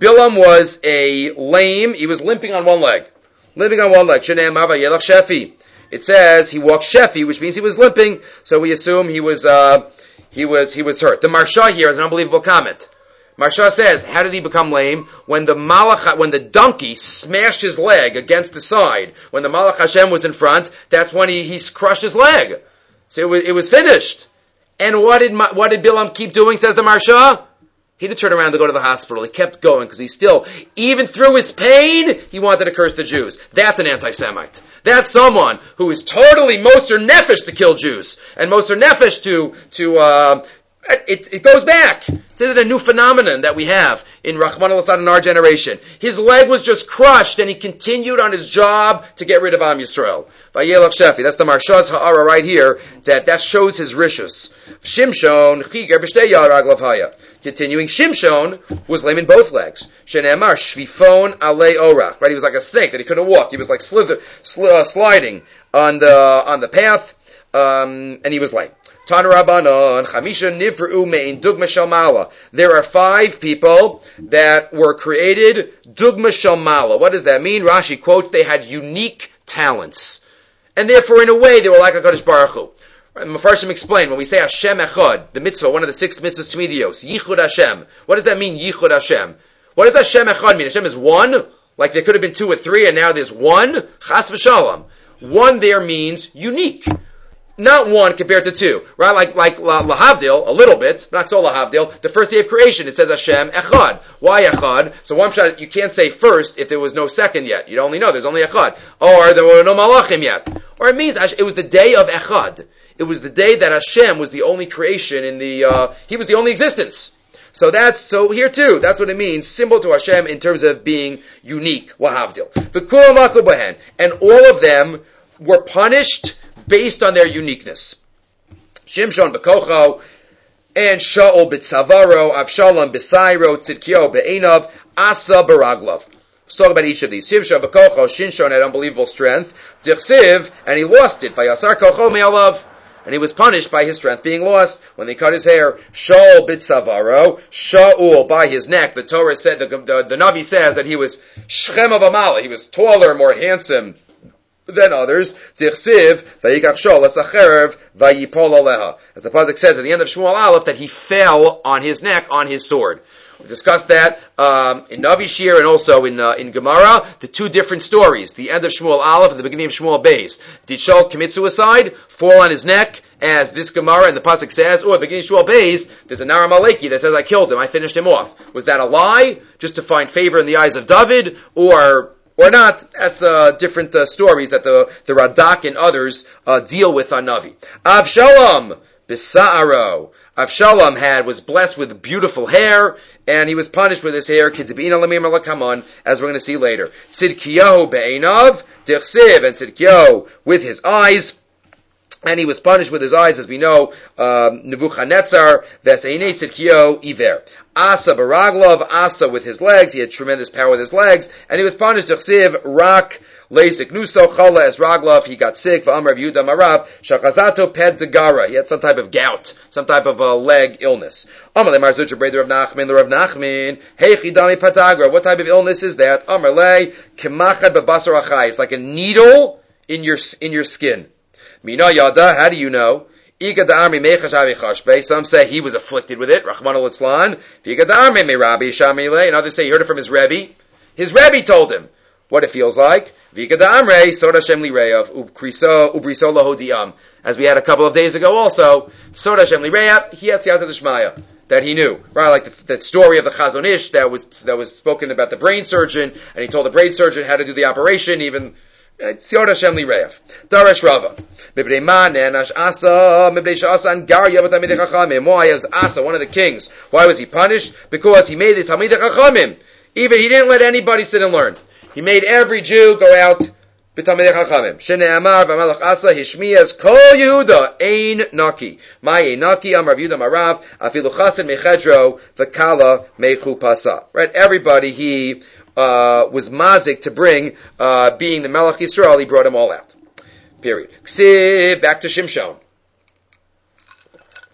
A: Bilam was a lame, he was limping on one leg. Limping on one leg. Shene'emar vayelach shefi. It says he walked shefi, which means he was limping, so we assume he was, uh, he was, he was hurt. The Marsha here is an unbelievable comment. Marsha says, how did he become lame? When the Malach, when the donkey smashed his leg against the side, when the Malach Hashem was in front, that's when he, he crushed his leg. So it was, it was finished. And what did, what did Bilam keep doing, says the Marsha? He didn't turn around to go to the hospital. He kept going because he still, even through his pain, he wanted to curse the Jews. That's an anti-Semite. That's someone who is totally Moser Nefesh to kill Jews. And Moser Nefesh to, to, uh, it, it goes back. This isn't a new phenomenon that we have in Rahman al-Assad in our generation. His leg was just crushed and he continued on his job to get rid of Am Yisrael. Vayelach shefi. That's the Marsha's ha'ara right here. That, that shows his rishus. Shimshon, chiger b'shtei yad raglav haya. Continuing, Shimshon was lame in both legs. Shene'emar shvifon alei orach. Right, he was like a snake that he couldn't walk. He was like slither, sl- uh, sliding on the on the path, um, and he was lame. Tan Rabbanon Chamisha Nivru Mein Dugma Shalmala. There are five people that were created Dugma Shalmala. What does that mean? Rashi quotes they had unique talents, and therefore, in a way, they were like HaKadosh Baruch Hu. Mefarshim explain, when we say Hashem Echad, the mitzvah, one of the six mitzvahs to Midios, Yichud Hashem. What does that mean, Yichud Hashem? What does Hashem Echad mean? Hashem is one? Like there could have been two or three, and now there's one? Chas v'shalom. One there means unique. Not one compared to two. Right? Like, like Lahavdil, a little bit, not so Lahavdil. The first day of creation, it says Hashem Echad. Why Echad? So one shot, you can't say first if there was no second yet. You only know there's only Echad. Or there were no Malachim yet. Or it means it was the day of Echad. It was the day that Hashem was the only creation in the, uh, he was the only existence. So that's, so here too, that's what it means, symbol to Hashem in terms of being unique, Lahavdil. V'kulam maku b'hen. And all of them were punished based on their uniqueness. Shimshon b'kocho, and Shaul b'tzavaro, Avshalom b'sayro, Tzidkio b'einav, Asa b'raglav. Let's talk about each of these. Shimshon b'kocho, Shimshon had unbelievable strength. Dichsiv, and he lost it. Vayasar kocho me'alav. And he was punished by his strength being lost when they cut his hair. Shaul b'tzavaro, Shaul by his neck. The Torah said, the, the, the Navi says that he was Shchem of Amala. He was taller, more handsome than others. Dichsiv, vayikach Shaul esacherev, vayipol aleha. As the pasuk says at the end of Shmuel Aleph, that he fell on his neck on his sword. We discussed that um, in Navi Shir and also in uh, in Gemara, the two different stories. The end of Shmuel Aleph and the beginning of Shmuel Beis. Did Shaul commit suicide, fall on his neck, as this Gemara and the pasuk says, or at the beginning of Shmuel Beis, there's a Nara Maleki that says, I killed him, I finished him off. Was that a lie, just to find favor in the eyes of David, or or not? That's uh, different uh, stories that the, the Radak and others uh, deal with on Navi. Avshalom, Bisa'aro. Avshalom had, was blessed with beautiful hair, and he was punished with his hair, as we're going to see later. Tzidkiyahu be'einav, Dichsiv, and Tzidkiyahu with his eyes, and he was punished with his eyes, as we know, um, Nebuchadnezzar, Veseinei Tzidkiyahu Iver. Asa baraglav, Asa with his legs, he had tremendous power with his legs, and he was punished, Dichsiv, Rak, Leisik Nuso, Chala as Raglav, he got sick, V'amar Yehuda Marav, Shakazato Ped Degara, he had some type of gout, some type of uh, leg illness. Amalei Marzucha Breder of Nachman, the Rav Nachman, Heichi Dami Patagra, what type of illness is that? Amalei, Kemachad Babasar Achai, it's like a needle in your, in your skin. Mina Yada, how do you know? Iga Da'armi Mechash Avi Chashbe, some say he was afflicted with it, Rachman al-Itzlan, Iga Da'armi Me Rabbi Shamile, and others say he heard it from his Rebbe. His Rebbe told him what it feels like. Vika da'amrei, Sod Hashem lireyav, ubriso lahodiam. As we had a couple of days ago also, Sod Hashem lireyav, he had siyata d'shmaya, that he knew. Right, like the, that story of the Chazon Ish that was, that was spoken about the brain surgeon, and he told the brain surgeon how to do the operation, even, Sod Hashem lireyav. Darash Rava. Mibnei man nenash asa, mibnei sha'asan gar yavat Talmidei Chachamim. Why is Asa, one of the kings, why was he punished? Because he made the Talmidei Chachamim. Even he didn't let anybody sit and learn. He made every Jew go out b'Talmidei Chachamim. Shene'amar v'amalach Asa hishmiyas kol Yehuda ein naki. Ma ein naki amar Yehuda marav afilu chasen mechedro v'kala mechupasa. Right, everybody he uh, was mazik to bring, uh, being the Melech Yisrael, he brought them all out. Period. Ksiv, back to Shimshon.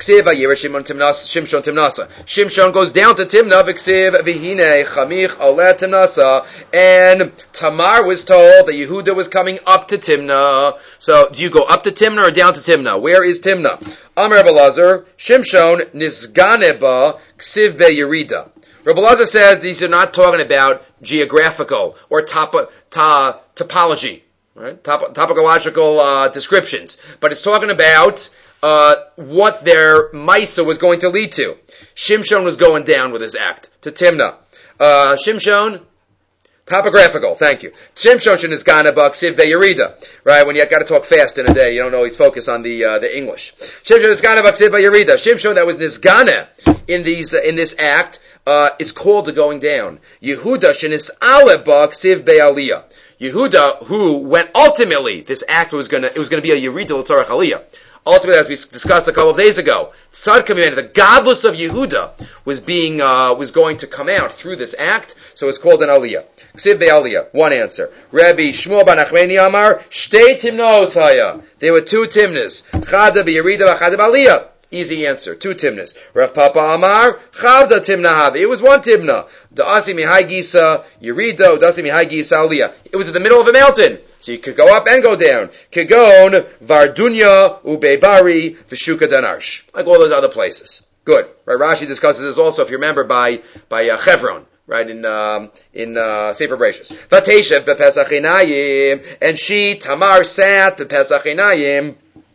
A: Ksiv vayira Shimon Timnasa. Shimshon Timnasa. Shimshon goes down to Timnah. V'ksiv v'hine chamich olet Timnasa. And Tamar was told that Yehuda was coming up to Timnah. So, do you go up to Timnah or down to Timnah? Where is Timnah? Amar Rabbi Elazar, Shimshon nisganeba ksiv be'yerida. Rabbi Elazar says these are not talking about geographical or topo, ta, topology, right? Top, topological uh, descriptions, but it's talking about uh, what their Maisa was going to lead to. Shimshon was going down with his act to Timnah. Uh, Shimshon, topographical, thank you. Shimshon is ba ksiv be'yerida, right? When you got to talk fast in a day, you don't always focus on the uh, the English. Shimshon is ba ksiv be'yerida. Shimshon that was nisgana in these uh, in this act. Uh, it's called the going down. Yehuda shenis aleba ksiv be'aliyah. Yehuda, who went ultimately, this act was gonna, it was gonna be a Yerida l'tzarech aliyah. Ultimately, as we discussed a couple of days ago, Tzad Kamimena, the godless of Yehuda, was being, uh, was going to come out through this act, so it's called an aliyah. Ksiv be'aliyah. One answer. Rabbi Shmuel ben Achmeni Amar, Shtei timnos haya. There were two timnas. Chada be'yerida v'chada be'aliyah. Easy answer. Two timnas. Rav Papa Amar, Chavda timna It was one timna. Da'asi mihai gisa, Yerido, da'asi mihai gisa aliyah. It was in the middle of a mountain. So you could go up and go down. Kegon, Vardunya, Ubebari, Vishuka Danarsh. Like all those other places. Good. Right, Rashi discusses this also, if you remember, by, by uh, Chevron. Right, in, um, in, uh, Sefer Bereshis. Vateshev bepesachinayim. And she, Tamar, sat bepesachinayim.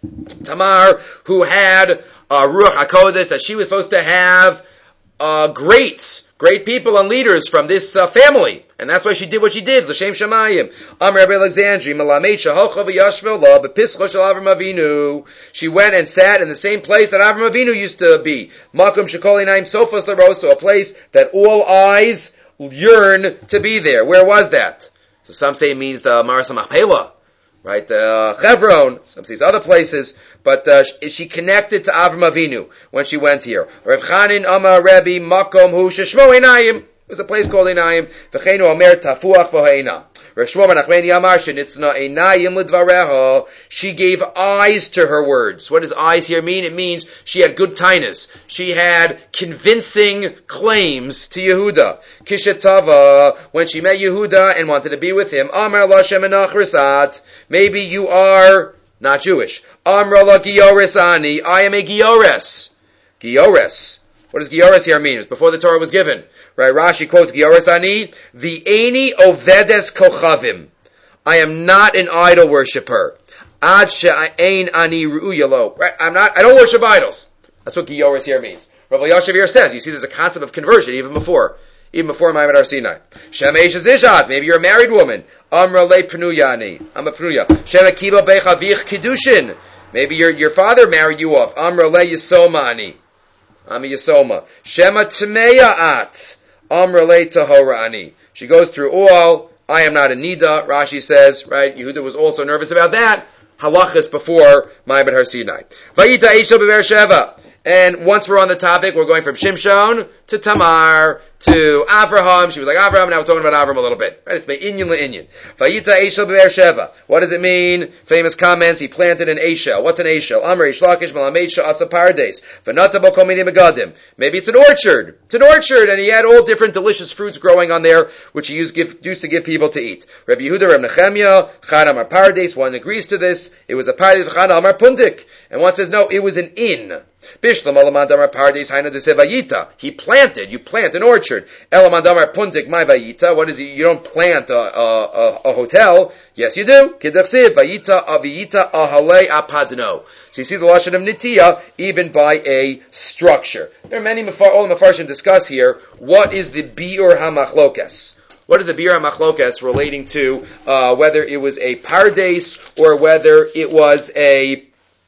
A: Tamar, who had uh, Ruach HaKodesh, that she was supposed to have uh, greats, great people and leaders from this uh, family. And that's why she did what she did. L'shem Shamayim. Amr Rabbi Alexandri, Malamed Shahocha v'yashvela, b'pischa shel Avram Avinu. She went and sat in the same place that Avram Avinu used to be. Makom shekol inayim sofas l'roso, a place that all eyes yearn to be there. Where was that? So some say it means the Maras HaMachpelah. Right, uh, Chevron, some say other places, but uh, she, she connected to Avram Avinu when she went here. Rav Chanin Amar Rebbe Makom Hu Sheshmo Einayim. There's a place called Einayim. V'cheinu Omer Tafuach V'ho'ena. Rav Shmuel ben Achmeni Amar Shenitzna Einayim L'dvareha. She gave eyes to her words. What does eyes here mean? It means she had good tinus. She had convincing claims to Yehuda. Kishetava, when she met Yehuda and wanted to be with him, Amar La Shemenach Risat. Maybe you are not Jewish. Amra la Giores ani. I am a Giores. Giores. What does Giores here mean? It's before the Torah was given. Right? Rashi quotes Giores ani. V'eni ovedes kochavim. I am not an idol worshiper. Ad she'ain ani ru'uyalo. Right? I'm not, I don't worship idols. That's what Giores here means. Rav Yashav here says, you see there's a concept of conversion even before. Even before Ma'amad Har Sinai. Shemesh Zishat, maybe you're a married woman. Amra le pnuyani. I'm a pnuya. Shema kiba bechavich kiddushin. Maybe your your father married you off. Amra le yisoma ani. I'm a yisoma. Shema tmeya at. Amra le tahora ani. She goes through all. I am not a nida. Rashi says, right? Yehuda was also nervous about that. Halachas before Ma'amad Har Sinai. Vayita Eisha be'Be'er Sheva. And once we're on the topic, we're going from Shimshon to Tamar to Avraham. She was like Avraham, now we're talking about Avraham a little bit. Right? It's Inyan le'inyan. Vayita Eshel be'Be'er Sheva. What does it mean? Famous comments, he planted an Eshel. What's an Eshel? Amr Eish Lakish Malamed Sha'asa Pardes. V'nata bo kol minei begadim. Maybe it's an orchard. It's an orchard, and he had all different delicious fruits growing on there, which he used, give, used to give people to eat. Rabbi Yehuda, Rabbi Nechemia, Chad Amar Pardes. One agrees to this. It was a Pardes, Chad Amar Pundik. And one says, no, it was an inn. Bishlam Elamandamar Pardes Haina de Sevayita. He planted. You plant an orchard. Elamandamar Puntik My Vayita. What is it? You don't plant a, a, a, a hotel. Yes, you do. Kedachsiv Vayita Aviyita Ahale Apadno. So you see the lashon of Nitiya even by a structure. There are many all the Mefarshim discuss here. What is the Biur HaMachlokas? What is the Biur HaMachlokas relating to uh, whether it was a Pardes or whether it was a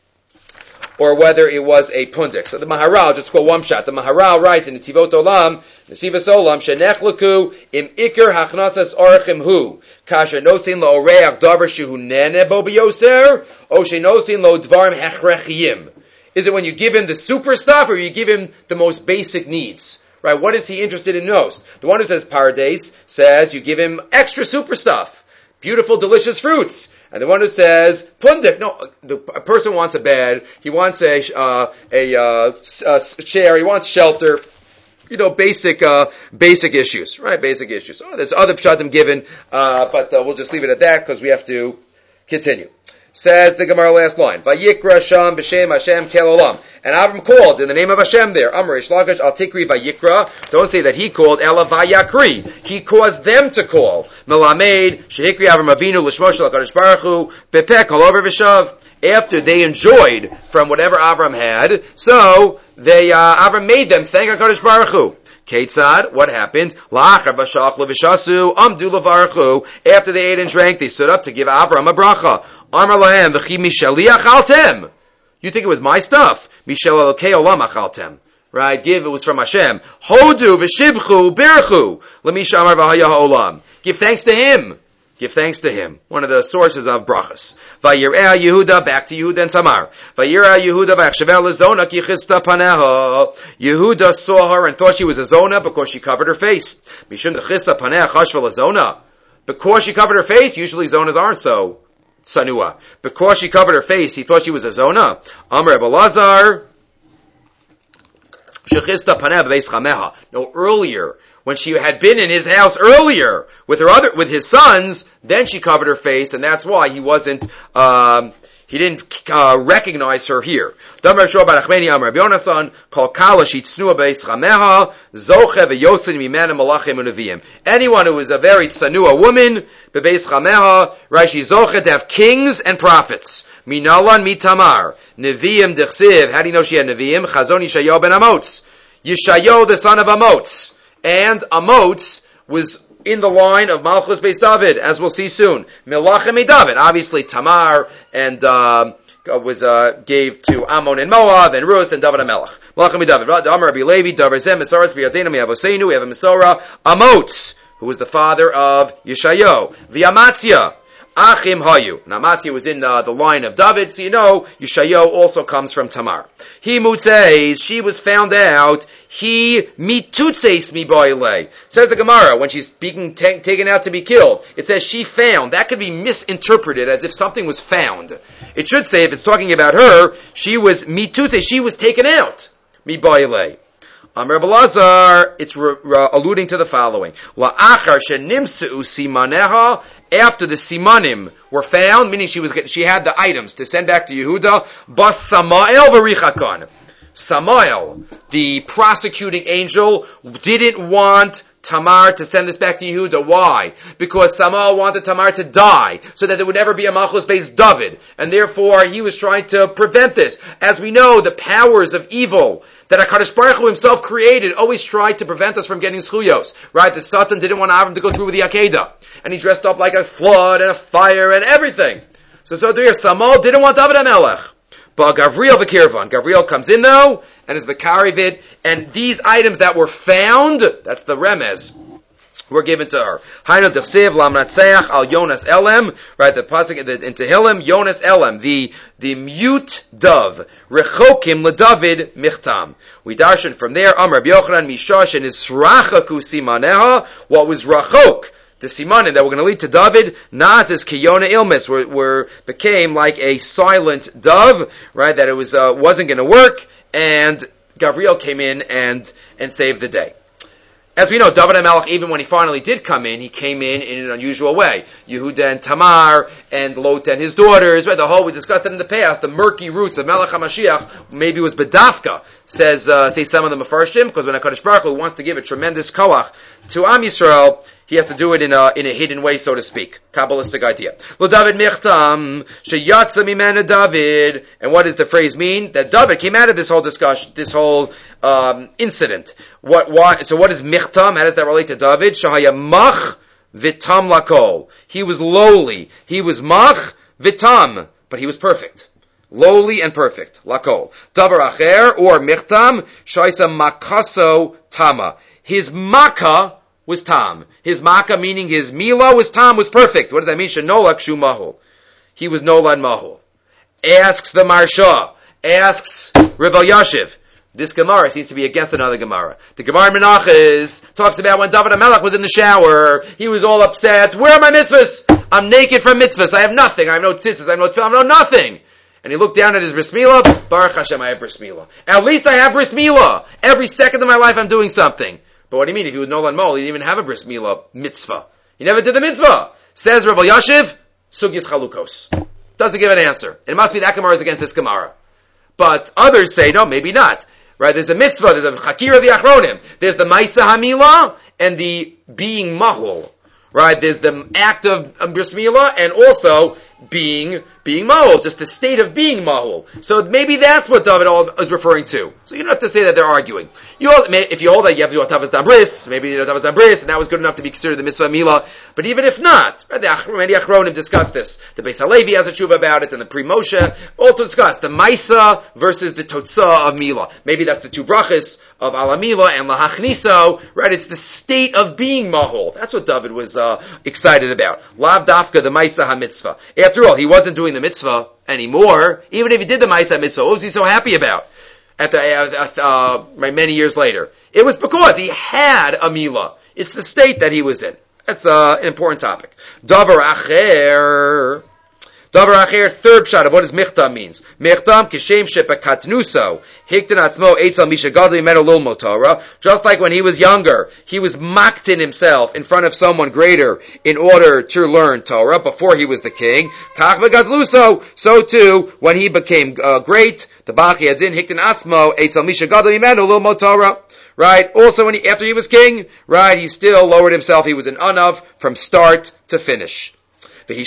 A: or whether it was a pundik. So the Maharal, just quote one shot. The Maharal writes in the Tivot Olam, Nesivas Olam, Shenechluku im Iker Hachnasas Orachim Hu, Kasha Nosin Lo Oreach Davar Shehu Nene Bo B'Yoser, O Shenosin Lo Dvarim Hechrechiyim. Is it when you give him the super stuff, or you give him the most basic needs? Right? What is he interested in most? The one who says Pardes says you give him extra super stuff. beautiful, delicious fruits. And the one who says, pundik, no, the, a person wants a bed, he wants a, uh, a, uh, a chair, he wants shelter, you know, basic, uh, basic issues, right? Basic issues. Oh, there's other pshatim given, uh, but uh, we'll just leave it at that because we have to continue. Says the Gemara last line, Vayikra Sham b'Shem Hashem Kel Olam. And Avram called in the name of Hashem there. Amr Ish Lakish Al Tikri Vayikra. Don't say that he called, Ela Vayakri. He caused them to call. Melamed Shehikri Avram Avinu L'Shmo Shel HaKadosh Baruch Hu Bepek Al Over V'Shav. After they enjoyed from whatever Avram had, so they uh, Avram made them thank HaKadosh Baruch Hu. Ketzad, what happened? La'achar v'shach l'v'shasu amdu l'varechu. After they ate and drank, they stood up to give Avram a bracha. Amar lahem v'chi mishali achaltem. You think it was my stuff? Mishel elokei olam achaltem. Right? Give, it was from Hashem. Hodu v'shibchu birchu. L'misha amar v'haya ha'olam. Give thanks to him. Give thanks to him. One of the sources of brachas. Vayir'eh Yehuda, back to Yehuda and Tamar. Vayir'eh Yehuda v'achshavel l'zona ki chista paneha. Yehuda saw her and thought she was a zona because she covered her face. Mishum d'chista paneha chashva l'zona. Because she covered her face, usually zonas aren't so sanua. Because she covered her face, he thought she was a zona. Amr Elazar. Shechista paneha b'beis chameha. No, earlier, when she had been in his house earlier with her other, with his sons, then she covered her face, and that's why he wasn't, um, he didn't uh, recognize her here. Anyone who is a very tsanua woman, bebeis chameha, right? She's zoche to have kings and prophets. Minalan mitamar neviim dechsiv. How do you know she had neviim? Chazon Yishayahu ben Amotz. Yishayahu, the son of Amotz. And Amotz was in the line of Malchus Beis David, as we'll see soon. Melachem e David. Obviously, Tamar and uh, was uh, gave to Ammon and Moab and Rus and David HaMelech. Melachem e David. Amar Rabbi Levi, Davar Zem, Mesaras v'Yadena mi'avoseinu. We have a Mesorah, Amotz, who was the father of Yeshayahu. V'Amatzia. Achim Hayu. Now, Amatzia was in uh, the line of David, so you know, Yeshayahu also comes from Tamar. He mutzeis, she was found out, he mitutzeis mi boile. Says the Gemara, when she's being t- taken out to be killed, it says she found. That could be misinterpreted as if something was found. It should say, if it's talking about her, she was mitutzeis, she was taken out. Mi boile. Amr Belazar, it's re- re- alluding to the following. La'achar shenimseu simaneha. After the simanim were found, meaning she was she had the items to send back to Yehuda, bas Samael v'richakan. Samael, the prosecuting angel, didn't want Tamar to send this back to Yehuda. Why? Because Samael wanted Tamar to die, so that there would never be a Malchus Beis David, and therefore he was trying to prevent this. As we know, the powers of evil that HaKadosh Baruch Hu himself created always tried to prevent us from getting schuyos. Right? The Satan didn't want Avram to go through with the Akedah. And he dressed up like a flood and a fire and everything. So, so dear, Samuel didn't want David HaMelech. But Gavriel v'Kirvan. Gavriel comes in though, and is v'Karivit, and these items that were found, that's the remez, were given to her. Hainu d'chsev lamnatzeach al Yonas Elem, right, the pasuk in Tehillim, Yonas Elem, the, the mute dove, rechokim l'David michtam. We darshan from there, Amar Rabbi Yochanan mishash and israchaku simaneha, what was rachok, the simanim that were going to lead to David, Naz is kiyona ilmis, were, were became like a silent dove, right? That it was uh, wasn't going to work, and Gavriel came in and and saved the day. As we know, David HaMelech, even when he finally did come in, he came in in an unusual way. Yehuda and Tamar and Lot and his daughters, right? The whole, we discussed it in the past, the murky roots of Melech HaMashiach, maybe was Bedafka, says, uh, say some of the Mefarshim, because when HaKadosh Baruch Hu wants to give a tremendous koach to Am Yisrael, he has to do it in a, in a hidden way, so to speak. Kabbalistic idea. Lo David michtam, sheyatza mimena David. And what does the phrase mean? That David came out of this whole discussion, this whole, um, incident. What, why, so what is michtam? How does that relate to David? Shahaya mach vitam lakol. He was lowly. He was mach vitam, but he was perfect. Lowly and perfect. Lakol. Davar acher, or michtam, shaisa makaso tama. His makkah was tam. His makkah, meaning his mila, was tam, was perfect. What does that mean? Shenolak shu mahul. He was nolad mahul. Asks the Marsha. Asks Rav Yashiv. This Gemara seems to be against another Gemara. The Gemara Menachos talks about when David HaMelech was in the shower. He was all upset. Where are my mitzvahs? I'm naked from mitzvahs. I have nothing. I have no tzitzis. I have no tefillin. I have no nothing. And he looked down at his bris milah. Baruch Hashem, I have bris milah. At least I have bris milah. Every second of my life I'm doing something. But what do you mean? If he was Nolan Mol, he didn't even have a bris milah mitzvah. He never did the mitzvah. Says Rabbi Yashiv, Sugis Chalukos. Doesn't give an answer. It must be that Gemara is against this Gemara. But others say, no, maybe not. Right? There's a mitzvah, there's a chakira the achronim. There's the Maisa Hamila and the being mahul. Right? There's the act of um, bris milah and also being being mahul, just the state of being mahul. So maybe that's what David is referring to. So you don't have to say that they're arguing. You all, if you hold that you have to do a tavas dabris, maybe you do a tavas dabris, and that was good enough to be considered the mitzvah milah. But even if not, right, the many achronim discussed this. The Beis Halevi has a tshuva about it, and the Pri Moshe also discussed the maisa versus the totzah of milah. Maybe that's the two brachas of ala milah and lahachniso. Right? It's the state of being mahul. That's what David was uh, excited about. Lav dafka the maisa ha-mitzvah. After all, he wasn't doing the mitzvah anymore. Even if he did the maisa mitzvah, what was he so happy about? At the uh, uh, many years later, it was because he had a milah. It's the state that he was in. That's uh, an important topic. Davar acher. Davar acher. Third shot of what does michtam means. Michtam kishem shepakatnuso hiktan atzmo eitzal misha gadol imenu lil motora. Just like when he was younger, he was maktin himself in front of someone greater in order to learn Torah before he was the king. Kach v'gadluso. So too, when he became uh, great, the Bachi Adzin Hiktan Atzmo Eitzal Misha Gadol Imenu Lil Motora. Right? Also, when he, after he was king, right, he still lowered himself. He was an anav from start to finish. Tamar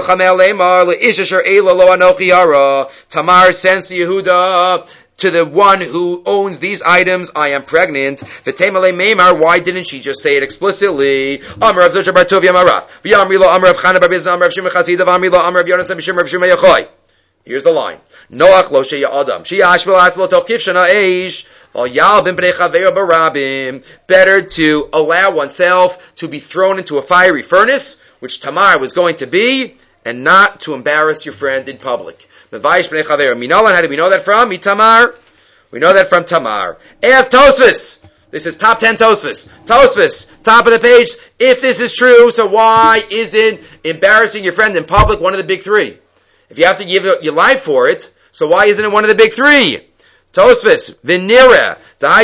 A: sends to Yehuda, to the one who owns these items, I am pregnant. Why didn't she just say it explicitly? Amar of Zosha Bar Tovia Marav. V'yamri lo Amar of Chana Bar Bizna Amar of Shimon Chazida V'amri lo Amar of Yonasan B'Shimon of Shimon Yochai. Here's the line. Noach lo sheya adam. Sheyash v'lasmo tokif shana eish. V'yal b'm b'nei chaveyo barabim. Better to allow oneself to be thrown into a fiery furnace, which Tamar was going to be, and not to embarrass your friend in public. Mevayish b'nei chaveyo. Minolan, how do we know that from? Tamar. We know that from Tamar. Ask Tosfos. This is top ten Tosfos. Tosfos, top of the page. If this is true, so why isn't embarrassing your friend in public one of the big three? If you have to give your life for it, so why isn't it one of the big three? Tosfos, Vinira,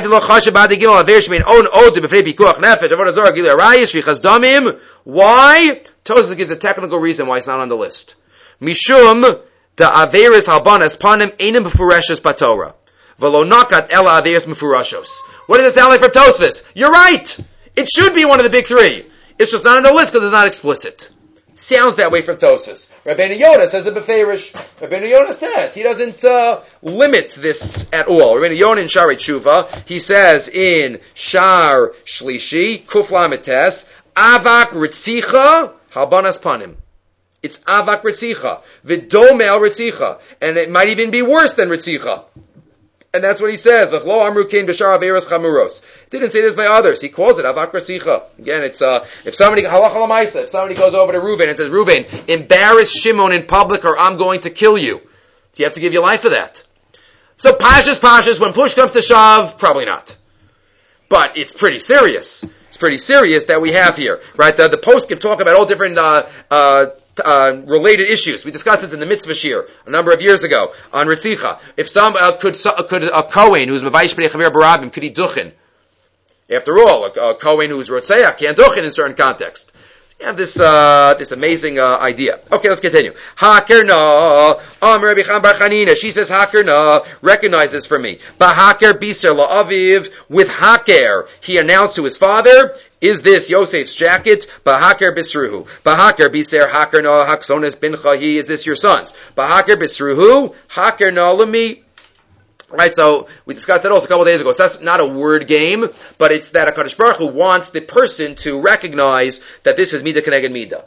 A: why? Tosfos gives a technical reason why it's not on the list. Mishum, the Averis Halbanas Panim Einim B'Fureshes Patora. V'lo nakat ela Averis Mefurashos. What does it sound like from Tosfos? You're right! It should be one of the big three. It's just not on the list because it's not explicit. Sounds that way from Tosfos. Rabbeinu Yonah says it beferish. Rabbeinu Yonah says he doesn't uh, limit this at all. Rabbeinu Yonah in Shari Tshuva, he says in Shar Shlishi, Kuf Lametes, Avak Ritzicha Halbanas Panim. It's Avak Ritzicha. V'domel Ritzicha. And it might even be worse than Ritzicha. And that's what he says. V'chlo amru kein b'shar averos chamuros. Didn't say this by others. He calls it avak rasicha. Again, it's uh, if somebody halacha l'maisa, if somebody goes over to Reuven and says, Reuven, embarrass Shimon in public, or I'm going to kill you. Do you have to give your life for that? So pashas pashas, when push comes to shove, probably not. But it's pretty serious. It's pretty serious that we have here, right? The, the post can talk about all different uh, uh, Uh, related issues. We discussed this in the mitzvah shir a number of years ago on Ritzicha. If some uh, could uh, could a Kohen who's Mavayish B'nei Chaver Barabim, could he duchen? After all, a, a Kohen who's Rotzeach can't duchen in certain context. You have this uh, this amazing uh, idea. Okay, let's continue. Hakerna, Am Rabbi Chaim Bar Chanina. She says Hakerna. Recognize this for me. Bahaker Biser LaAviv. With Haker, he announced to his father, is this Yosef's jacket? Bahaker Bisruhu. Bahaker Biser Hakerna Haksones Binchahi. Is this your son's? Bahaker Bisruhu. Hakerna Lami. Right, so we discussed that also a couple of days ago. So that's not a word game, but it's that HaKadosh Baruch Hu wants the person to recognize that this is Midah Keneged Midah.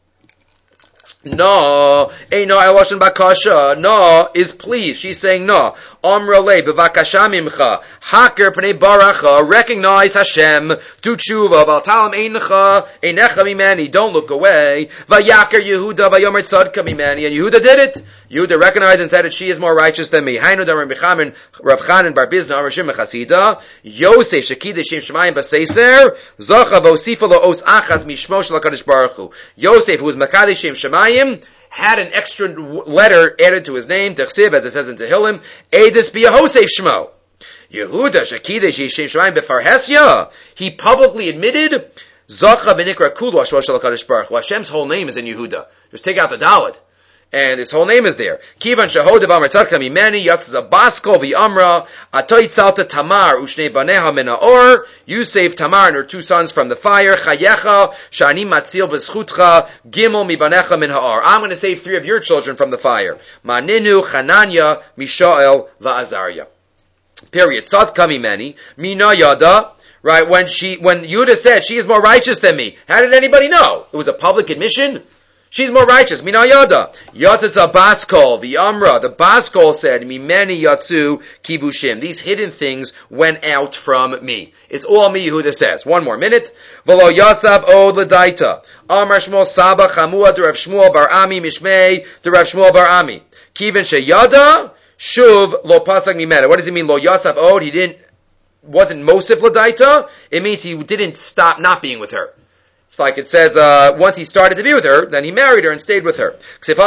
A: No, Eino Eloshen Bakasha. No is please. She's saying no. Amra le bevakasha mimcha. Haker pnei baracha. Recognize Hashem. Do tshuva. V'altalam einecha. Einecha mimani. Don't look away. Vayaker Yehuda. Vayomer tzadka mimani. And Yehuda did it. Yehuda recognizes that she is more righteous than me. Hainu da Rabbi Chanan, Rav Chanan bar Bizna, Amar Shimon Chasida, Yosef shekideh shem Shemayim b'seiser, zocha v'osifa lo os achas mishmo shel HaKadosh Baruch Hu. Yosef, who was Makadeh shem Shemayim, had an extra letter added to his name, Dechsiv, as it says in Tehillim, Eidus b'Yehosef Shmo. Yehuda shekideh shem Shemayim b'farhesya, he publicly admitted, Zocha v'nikra kulu Hashmo shel HaKadosh Baruch Hu. Hashem's whole name is in Yehuda. Just take out the Dalet. And his whole name is there. Kivan shahodev amar tzadka mimeni yatzza basko v'amra atoy tzalta Tamar u'shnei baneha min ha'or. You saved Tamar and her two sons from the fire. Chayecha shani matzil b'schutcha gimel mibanecha min ha'or. I'm going to save three of your children from the fire. Maninu, Chananya, Mishael, va'Azariah. Period. Tzadka mimeni mina yada. Right, when she, when Yehuda said she is more righteous than me, how did anybody know? It was a public admission. She's more righteous. Mina yada. Yatzatza baskol, the Amra, the baskol said, Mimeni yatsu kivushim. These hidden things went out from me. It's all me, Yehuda says. One more minute. V'lo yasav od l'daita. Amar Shmuel Saba chamua d'Rav Shmuel bar Ami mishmei d'Rav Shmuel bar Ami. Kivin sheyada shuv lo pasak mimena. What does it mean? Lo yasav od. He didn't, wasn't mosif l'daita. It means he didn't stop not being with her. It's like it says, uh, once he started to be with her, then he married her and stayed with her.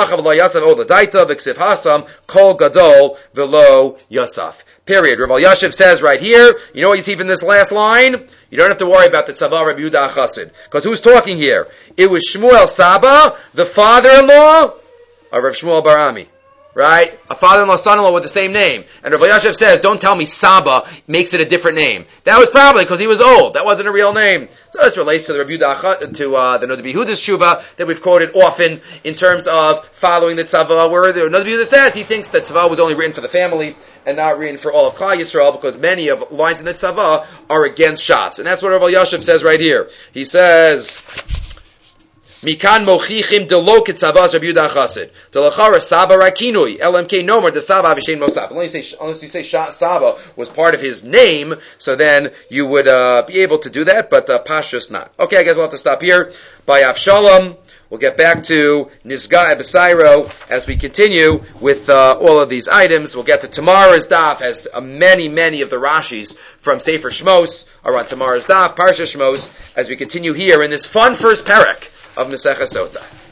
A: Period. Rav Elyashiv says right here, you know what you see from this last line? You don't have to worry about the Tzava Rabbi Yehuda HaChassid. Because who's talking here? It was Shmuel Saba, the father-in-law of Rav Shmuel bar Ami. Right? A father-in-law, son-in-law with the same name. And Rav Elyashiv says, don't tell me Saba makes it a different name. That was probably because he was old. That wasn't a real name. So this relates to the Rabbi Yehuda, to uh, the Noda B'Yehuda's Shuvah that we've quoted often in terms of following the Tzava, where the Noda B'Yehuda says he thinks that Tzava was only written for the family and not written for all of Klal Yisrael because many of lines in the Tzava are against Shas. And that's what Rav Elyashiv says right here. He says, Mikan mochichim delo kitzavas Rabbi Yehuda HaChassid. Delachara Saba rakinui. L M K no more. The Saba avishen mosaf. Unless you say, unless you say Saba was part of his name, so then you would uh, be able to do that, but uh, Pashas not. Okay, I guess we'll have to stop here. By Avshalom, we'll get back to Nizga Ebesairo as we continue with uh, all of these items. We'll get to tomorrow's daf, as uh, many, many of the Rashis from Sefer Shmos are on tomorrow's daf, Parsha Shmos, as we continue here in this fun first parak of Masechah Sota.